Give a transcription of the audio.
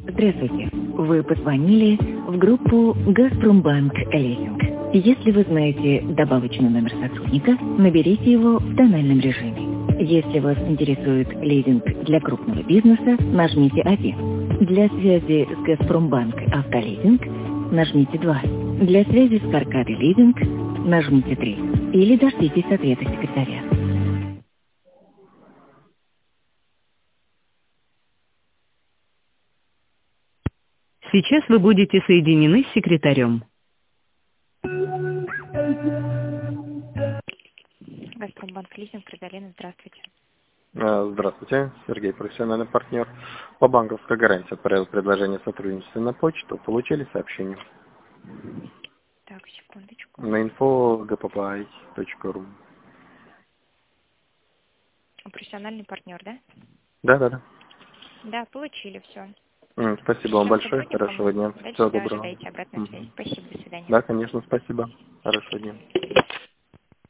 Здравствуйте. Вы позвонили в группу «Газпромбанк Лизинг». Если вы знаете добавочный номер сотрудника, наберите его в тональном режиме. Если вас интересует лизинг для крупного бизнеса, нажмите 1. Для связи с «Газпромбанк Автолизинг» нажмите 2. Для связи с «Каркадой Лизинг» нажмите 3. Или дождитесь ответа секретаря. Сейчас вы будете соединены с секретарем. Газпромбанк Лизинг, Кридалина, здравствуйте. Здравствуйте, Сергей, профессиональный партнер. По банковской гарантии отправил предложение сотрудничества на почту. Получили сообщение? Так, секундочку. На info.gppi.ru. Профессиональный партнер, да? Да. Да, получили все. Спасибо вам большое, хорошего дня. Всего доброго. Ожидайте обратной связи. Спасибо, до свидания. Да, конечно, спасибо. Хорошего дня.